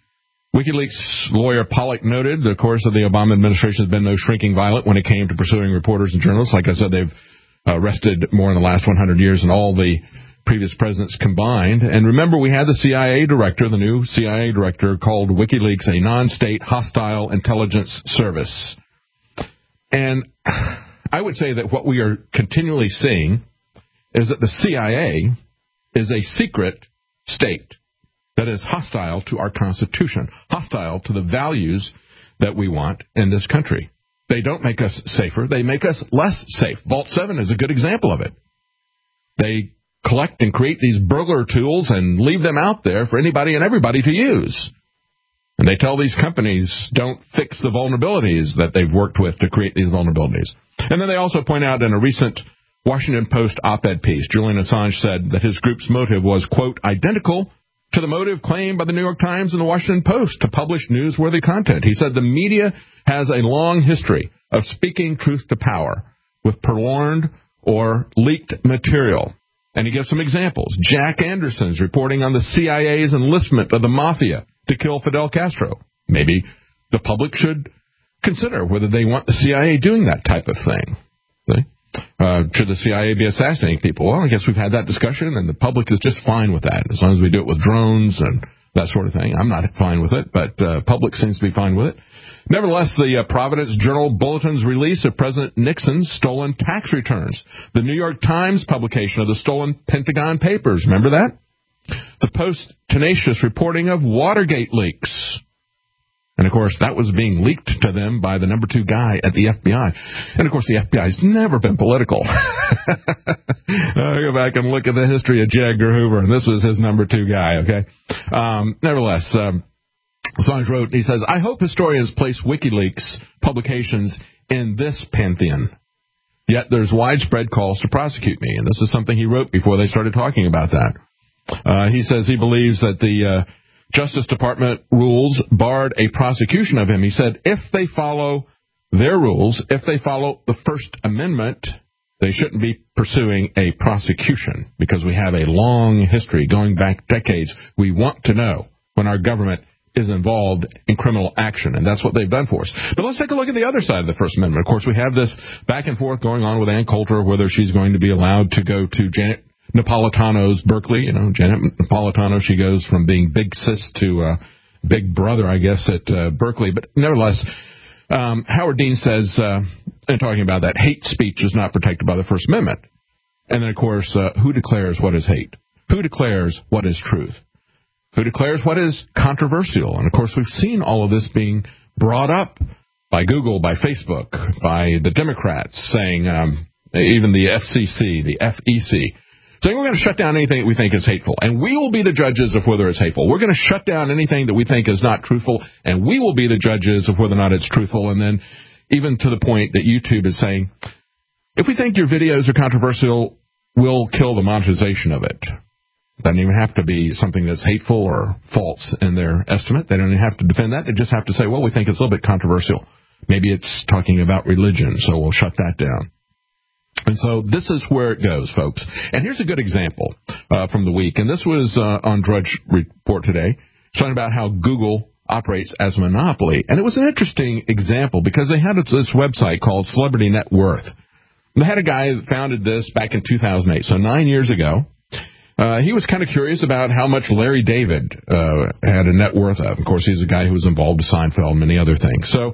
WikiLeaks lawyer Pollack noted the course of the Obama administration has been no shrinking violet when it came to pursuing reporters and journalists. Like I said, they've arrested more in the last 100 years than all the previous presidents combined. And remember, we had the CIA director, the new CIA director, called WikiLeaks a non-state hostile intelligence service. And I would say that what we are continually seeing is that the CIA is a secret state that is hostile to our Constitution, hostile to the values that we want in this country. They don't make us safer. They make us less safe. Vault 7 is a good example of it. They collect and create these burglar tools and leave them out there for anybody and everybody to use. And they tell these companies don't fix the vulnerabilities that they've worked with to create these vulnerabilities. And then they also point out in a recent Washington Post op-ed piece, Julian Assange said that his group's motive was, quote, identical to the motive claimed by the New York Times and the Washington Post to publish newsworthy content. He said the media has a long history of speaking truth to power with purloined or leaked material. And he gives some examples. Jack Anderson's reporting on the CIA's enlistment of the mafia to kill Fidel Castro. Maybe the public should consider whether they want the CIA doing that type of thing. Should the CIA be assassinating people? Well, I guess we've had that discussion, and the public is just fine with that, as long as we do it with drones and that sort of thing. I'm not fine with it, but public seems to be fine with it. Nevertheless, the Providence Journal Bulletin's release of President Nixon's stolen tax returns. The New York Times publication of the stolen Pentagon Papers. Remember that? The Post's tenacious reporting of Watergate leaks. And, of course, that was being leaked to them by the number 2 guy at the FBI. And, of course, the FBI's never been political. Go back and look at the history of J. Edgar Hoover, and this was his number 2 guy, okay? Nevertheless, Assange wrote, he says, I hope historians place WikiLeaks publications in this pantheon. Yet there's widespread calls to prosecute me. And this is something he wrote before they started talking about that. He says he believes that the Justice Department rules barred a prosecution of him. He said if they follow their rules, if they follow the First Amendment, they shouldn't be pursuing a prosecution because we have a long history going back decades. We want to know when our government is involved in criminal action, and that's what they've done for us. But let's take a look at the other side of the First Amendment. Of course, we have this back and forth going on with Ann Coulter, whether she's going to be allowed to go to Janet Napolitano's Berkeley. You know, Janet Napolitano, she goes from being big sis to big brother, I guess, at Berkeley. But nevertheless, Howard Dean says, in talking about that, hate speech is not protected by the First Amendment. And then, of course, who declares what is hate? Who declares what is truth? Who declares what is controversial? And, of course, we've seen all of this being brought up by Google, by Facebook, by the Democrats, saying, even the FCC, the FEC, saying we're going to shut down anything that we think is hateful, and we will be the judges of whether it's hateful. We're going to shut down anything that we think is not truthful, and we will be the judges of whether or not it's truthful. And then even to the point that YouTube is saying, if we think your videos are controversial, we'll kill the monetization of it. Doesn't even have to be something that's hateful or false in their estimate. They don't even have to defend that. They just have to say, well, we think it's a little bit controversial. Maybe it's talking about religion, so we'll shut that down. And so this is where it goes, folks. And here's a good example from the week. And this was on Drudge Report today, talking about how Google operates as a monopoly. And it was an interesting example because they had this website called Celebrity Net Worth. They had a guy that founded this back in 2008, so 9 years ago. He was kind of curious about how much Larry David had a net worth of. Of course, he's a guy who was involved with Seinfeld and many other things. So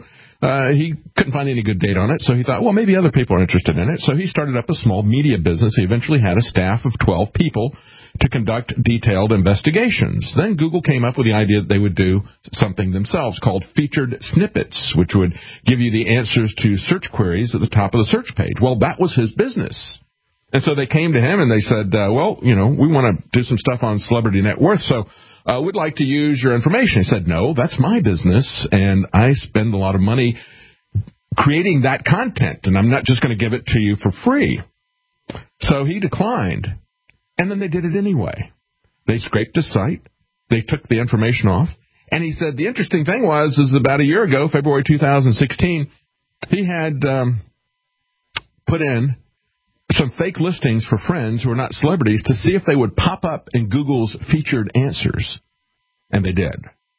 he couldn't find any good data on it, so he thought, well, maybe other people are interested in it. So he started up a small media business. He eventually had a staff of 12 people to conduct detailed investigations. Then Google came up with the idea that they would do something themselves called featured snippets, which would give you the answers to search queries at the top of the search page. Well, that was his business. And so they came to him and they said, well, you know, we want to do some stuff on Celebrity Net Worth, so we'd like to use your information. He said, no, that's my business, and I spend a lot of money creating that content, and I'm not just going to give it to you for free. So he declined, and then they did it anyway. They scraped his site. they took the information off. And he said the interesting thing is about a year ago, February 2016, he had put in some fake listings for friends who are not celebrities to see if they would pop up in Google's featured answers. And they did.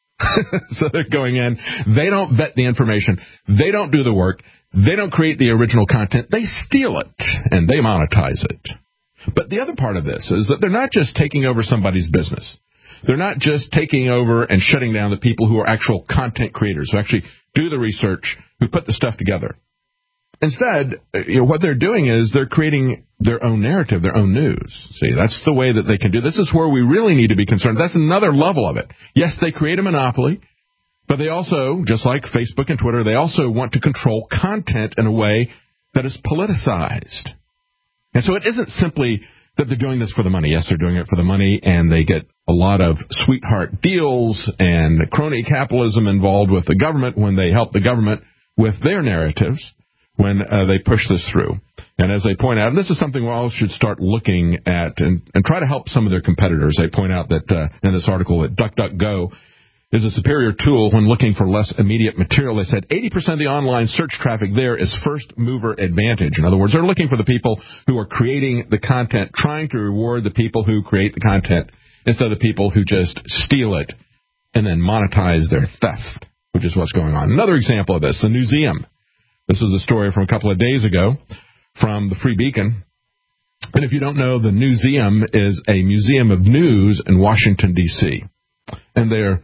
So they're going in. They don't vet the information. They don't do the work. They don't create the original content. They steal it, and they monetize it. But the other part of this is that they're not just taking over somebody's business. They're not just taking over and shutting down the people who are actual content creators, who actually do the research, who put the stuff together. Instead, what they're doing is they're creating their own narrative, their own news. See, that's the way that they can do. This is where we really need to be concerned. That's another level of it. Yes, they create a monopoly, but they also, just like Facebook and Twitter, they also want to control content in a way that is politicized. And so it isn't simply that they're doing this for the money. Yes, they're doing it for the money, and they get a lot of sweetheart deals and crony capitalism involved with the government when they help the government with their narratives, when they push this through. And as they point out, and this is something we all should start looking at and try to help some of their competitors. They point out that in this article that DuckDuckGo is a superior tool when looking for less immediate material. They said 80% of the online search traffic there is first mover advantage. In other words, they're looking for the people who are creating the content, trying to reward the people who create the content instead of the people who just steal it and then monetize their theft, which is what's going on. Another example of this, the Newseum. This is a story from a couple of days ago from the Free Beacon. And if you don't know, the Newseum is a museum of news in Washington, D.C. And they're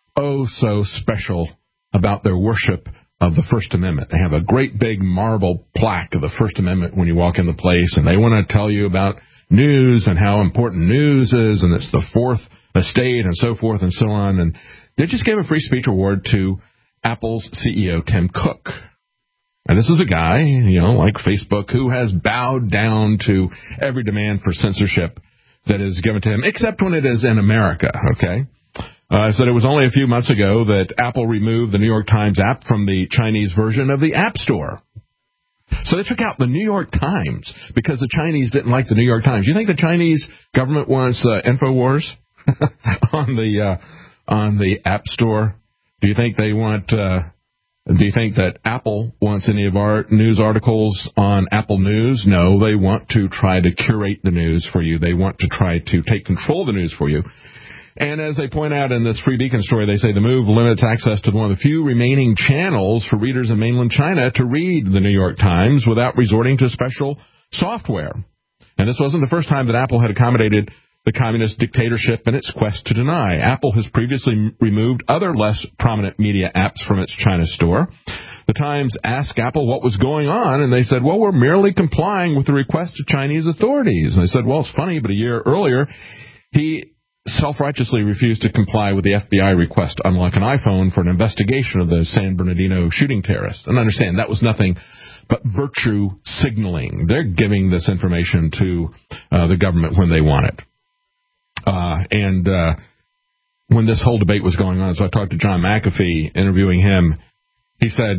so special about their worship of the First Amendment. They have a great big marble plaque of the First Amendment when you walk in the place, and they want to tell you about news and how important news is, and it's the fourth estate and so forth and so on. And they just gave a free speech award to Apple's CEO, Tim Cook. And this is a guy, like Facebook, who has bowed down to every demand for censorship that is given to him, except when it is in America, okay? Said it was only a few months ago that Apple removed the New York Times app from the Chinese version of the App Store. So they took out the New York Times because the Chinese didn't like the New York Times. You think the Chinese government wants InfoWars on the App Store? Do you think they want... Do you think that Apple wants any of our news articles on Apple News? No, they want to try to curate the news for you. They want to try to take control of the news for you. And as they point out in this Free Beacon story, they say the move limits access to one of the few remaining channels for readers in mainland China to read the New York Times without resorting to special software. And this wasn't the first time that Apple had accommodated the communist dictatorship in its quest to deny. Apple has previously removed other less prominent media apps from its China store. The Times asked Apple what was going on, and they said, well, we're merely complying with the request of Chinese authorities. And they said, well, it's funny, but a year earlier, he self-righteously refused to comply with the FBI request to unlock an iPhone for an investigation of the San Bernardino shooting terrorist. And understand, that was nothing but virtue signaling. They're giving this information to the government when they want it. And when this whole debate was going on, so I talked to John McAfee, interviewing him. He said,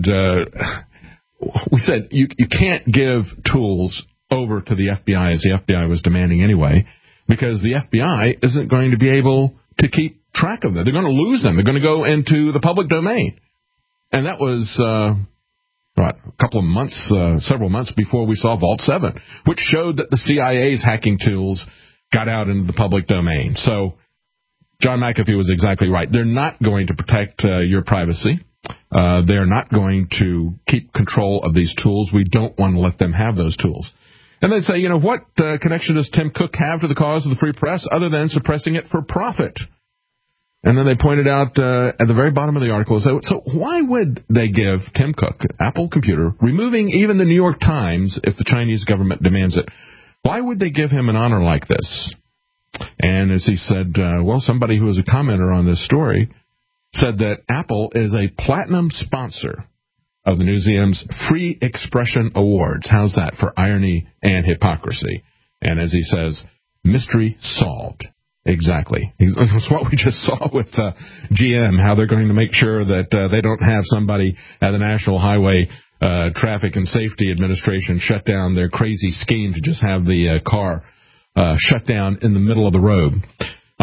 we said, you can't give tools over to the FBI as the FBI was demanding anyway, because the FBI isn't going to be able to keep track of them. They're going to lose them. They're going to go into the public domain. And that was, a couple of months, several months before we saw Vault 7, which showed that the CIA's hacking tools got out into the public domain. So John McAfee was exactly right. They're not going to protect your privacy. They're not going to keep control of these tools. We don't want to let them have those tools. And they say, what connection does Tim Cook have to the cause of the free press other than suppressing it for profit? And then they pointed out at the very bottom of the article, so why would they give Tim Cook, Apple Computer, removing even the New York Times if the Chinese government demands it? Why would they give him an honor like this? And as he said, somebody who was a commenter on this story said that Apple is a platinum sponsor of the Newseum's Free Expression Awards. How's that for irony and hypocrisy? And as he says, mystery solved. Exactly. It's what we just saw with GM, how they're going to make sure that they don't have somebody at the National Highway Traffic and Safety Administration shut down their crazy scheme to just have the car shut down in the middle of the road. I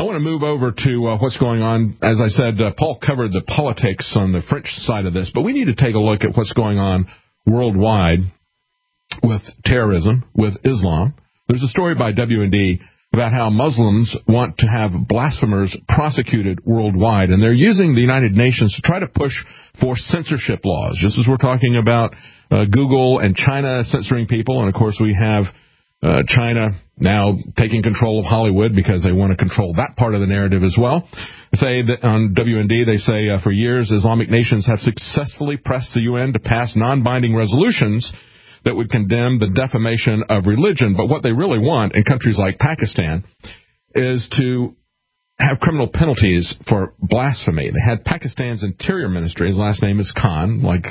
I want to move over to what's going on. As I said, Paul covered the politics on the French side of this, but we need to take a look at what's going on worldwide with terrorism, with Islam. There's a story by WND about how Muslims want to have blasphemers prosecuted worldwide, and they're using the United Nations to try to push for censorship laws, just as we're talking about Google and China censoring people. And, of course, we have China now taking control of Hollywood because they want to control that part of the narrative as well. They say that on WND, they say for years Islamic nations have successfully pressed the UN to pass non-binding resolutions that would condemn the defamation of religion. But what they really want in countries like Pakistan is to have criminal penalties for blasphemy. They had Pakistan's Interior Ministry, his last name is Khan, like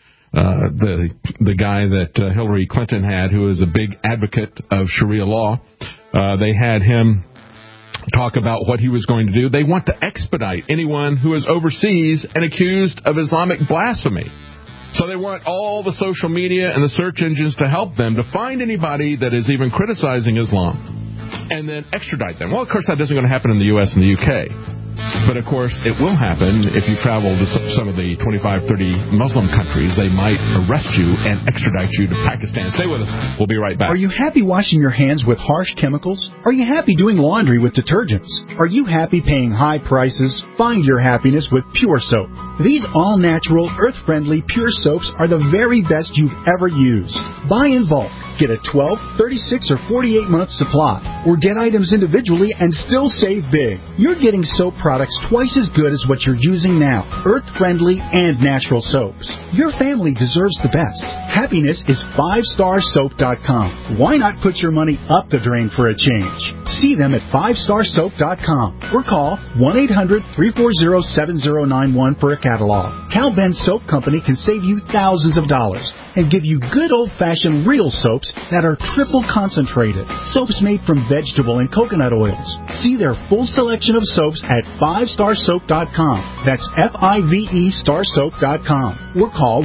the guy that Hillary Clinton had, who is a big advocate of Sharia law. They had him talk about what he was going to do. They want to expedite anyone who is overseas and accused of Islamic blasphemy. So they want all the social media and the search engines to help them to find anybody that is even criticizing Islam and then extradite them. Well, of course, that isn't going to happen in the U.S. and the U.K., but, of course, it will happen if you travel to some of the 25, 30 Muslim countries. They might arrest you and extradite you to Pakistan. Stay with us. We'll be right back. Are you happy washing your hands with harsh chemicals? Are you happy doing laundry with detergents? Are you happy paying high prices? Find your happiness with Pure Soap. These all-natural, earth-friendly Pure Soaps are the very best you've ever used. Buy in bulk. Get a 12, 36, or 48-month supply, or get items individually and still save big. You're getting soap products twice as good as what you're using now, earth-friendly and natural soaps. Your family deserves the best. Happiness is 5starsoap.com. Why not put your money up the drain for a change? See them at 5starsoap.com or call 1-800-340-7091 for a catalog. Cal Ben Soap Company can save you thousands of dollars and give you good old-fashioned real soaps that are triple concentrated. Soaps made from vegetable and coconut oils. See their full selection of soaps at 5starsoap.com. That's F-I-V-E starsoap.com. Or call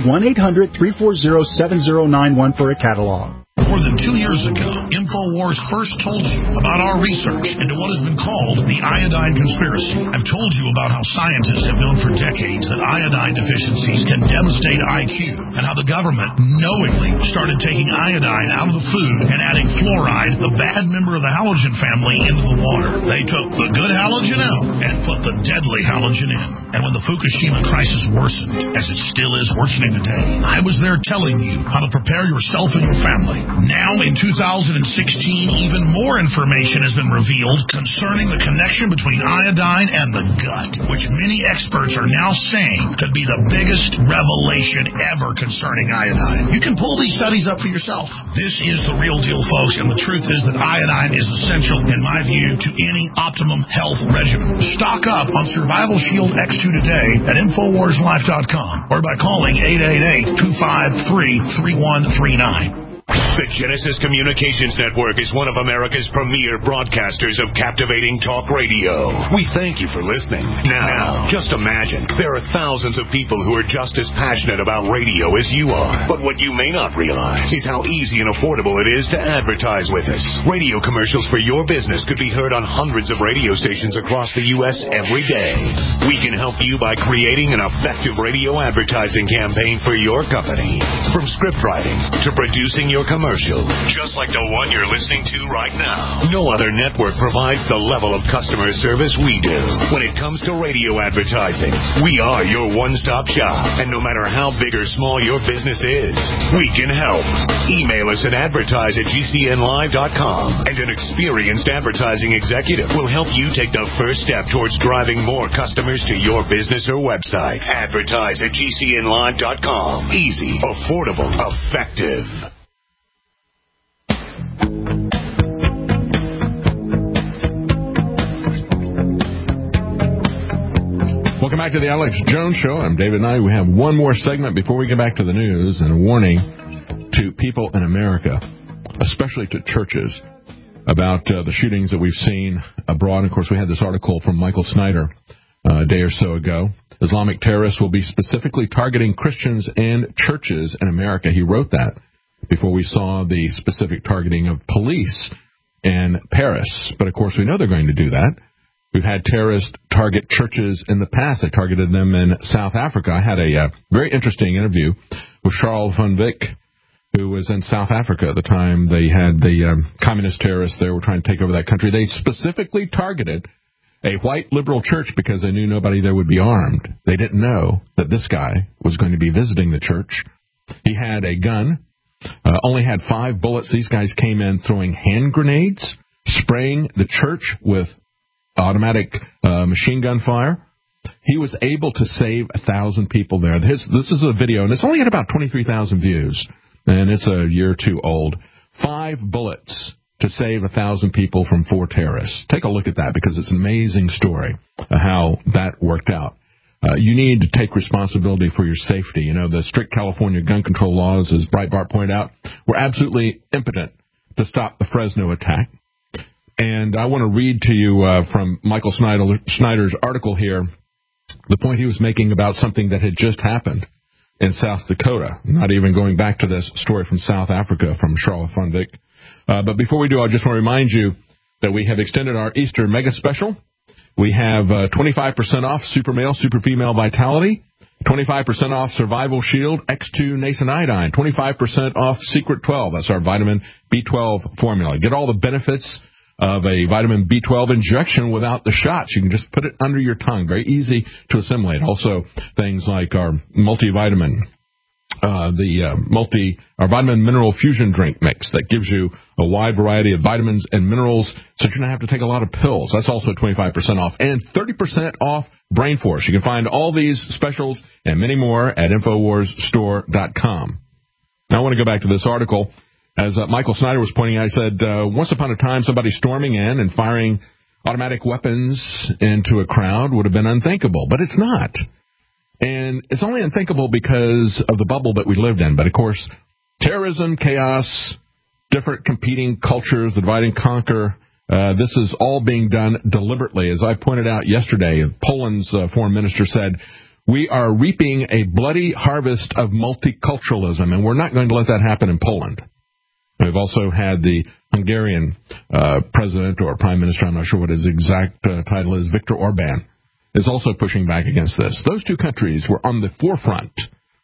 1-800-340-7091 for a catalog. More than 2 years ago, InfoWars first told you about our research into what has been called the iodine conspiracy. I've told you about how scientists have known for decades that iodine deficiencies can devastate IQ, and how the government knowingly started taking iodine out of the food and adding fluoride, the bad member of the halogen family, into the water. They took the good halogen out and put the deadly halogen in. And when the Fukushima crisis worsened, as it still is worsening today, I was there telling you how to prepare yourself and your family. Now, in 2016, even more information has been revealed concerning the connection between iodine and the gut, which many experts are now saying could be the biggest revelation ever concerning iodine. You can pull these studies up for yourself. This is the real deal, folks, and the truth is that iodine is essential, in my view, to any optimum health regimen. Stock up on Survival Shield X2 today at InfoWarsLife.com or by calling 888-253-3139. The Genesis Communications Network is one of America's premier broadcasters of captivating talk radio. We thank you for listening. Now, just imagine, there are thousands of people who are just as passionate about radio as you are. But what you may not realize is how easy and affordable it is to advertise with us. Radio commercials for your business could be heard on hundreds of radio stations across the U.S. every day. We can help you by creating an effective radio advertising campaign for your company. From script writing to producing your commercial, just like the one you're listening to right now. No other network provides the level of customer service we do. When it comes to radio advertising, we are your one-stop shop. And no matter how big or small your business is, we can help. Email us at advertise@gcnlive.com, and an experienced advertising executive will help you take the first step towards driving more customers to your business or website. Advertise@gcnlive.com. Easy, affordable, effective. Welcome back to the Alex Jones Show. I'm David Nye. We have one more segment before we get back to the news, and a warning to people in America, especially to churches, about the shootings that we've seen abroad. Of course, we had this article from Michael Snyder a day or so ago. Islamic terrorists will be specifically targeting Christians and churches in America. He wrote that before we saw the specific targeting of police in Paris. But, of course, we know they're going to do that We've had terrorists target churches in the past. They targeted them in South Africa. I had a very interesting interview with Charles van Wyk, who was in South Africa at the time. They had the communist terrorists there were trying to take over that country. They specifically targeted a white liberal church because they knew nobody there would be armed. They didn't know that this guy was going to be visiting the church. He had a gun, only had 5 bullets. These guys came in throwing hand grenades, spraying the church with automatic machine gun fire. He was able to save 1,000 people there. This is a video, and it's only got about 23,000 views, and it's a year or two old. 5 bullets to save 1,000 people from 4 terrorists. Take a look at that because it's an amazing story of how that worked out. You need to take responsibility for your safety. You know, the strict California gun control laws, as Breitbart pointed out, were absolutely impotent to stop the Fresno attack. And I want to read to you from Michael Snyder's article here, the point he was making about something that had just happened in South Dakota. I'm not even going back to this story from South Africa from Charles van Wyk. But before we do, I just want to remind you that we have extended our Easter mega special. We have 25% off Super Male, Super Female Vitality, 25% off Survival Shield, X2 Nascent Iodine, 25% off Secret 12. That's our vitamin B12 formula. Get all the benefits of a vitamin B12 injection without the shots. You can just put it under your tongue. Very easy to assimilate. Also, things like our multivitamin, our vitamin mineral fusion drink mix that gives you a wide variety of vitamins and minerals so you don't have to take a lot of pills. That's also 25% off. And 30% off Brain Force. You can find all these specials and many more at InfoWarsStore.com. Now I want to go back to this article. As Michael Snyder was pointing out, he said, once upon a time, somebody storming in and firing automatic weapons into a crowd would have been unthinkable. But it's not. And it's only unthinkable because of the bubble that we lived in. But, of course, terrorism, chaos, different competing cultures, the divide and conquer, this is all being done deliberately. As I pointed out yesterday, Poland's foreign minister said, we are reaping a bloody harvest of multiculturalism, and we're not going to let that happen in Poland. We've also had the Hungarian president or prime minister, I'm not sure what his exact title is, Viktor Orban, is also pushing back against this. Those two countries were on the forefront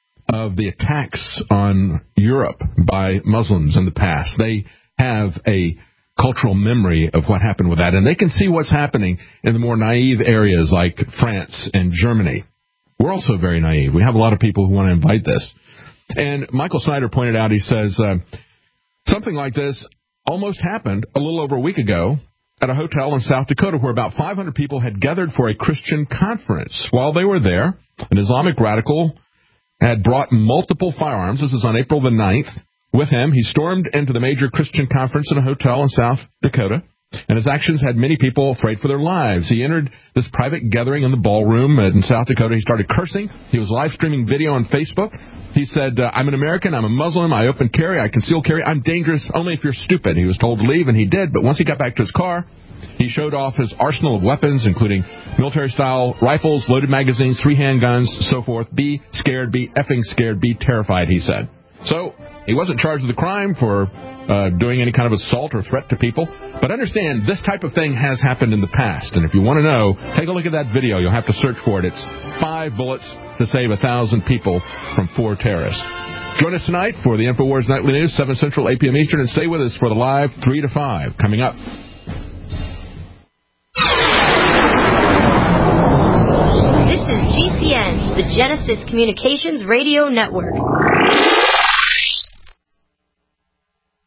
of the attacks on Europe by Muslims in the past. They have a cultural memory of what happened with that, and they can see what's happening in the more naive areas like France and Germany. We're also very naive. We have a lot of people who want to invite this. And Michael Snyder pointed out, he says, something like this almost happened a little over a week ago at a hotel in South Dakota where about 500 people had gathered for a Christian conference. While they were there, an Islamic radical had brought multiple firearms. This is on April the 9th. With him, he stormed into the major Christian conference in a hotel in South Dakota, and his actions had many people afraid for their lives. He entered this private gathering in the ballroom in South Dakota. He started cursing. He was live streaming video on Facebook. He said, I'm an American, I'm a Muslim, I open carry, I conceal carry, I'm dangerous only if you're stupid. He was told to leave, and he did, but once he got back to his car, he showed off his arsenal of weapons, including military-style rifles, loaded magazines, 3 handguns, so forth. Be scared, be effing scared, be terrified, he said. So he wasn't charged with a crime for doing any kind of assault or threat to people. But understand, this type of thing has happened in the past. And if you want to know, take a look at that video. You'll have to search for it. It's 5 bullets to save 1,000 people from 4 terrorists. Join us tonight for the InfoWars Nightly News, 7 Central, 8 p.m. Eastern, and stay with us for the live 3 to 5 coming up. This is GCN, the Genesis Communications Radio Network.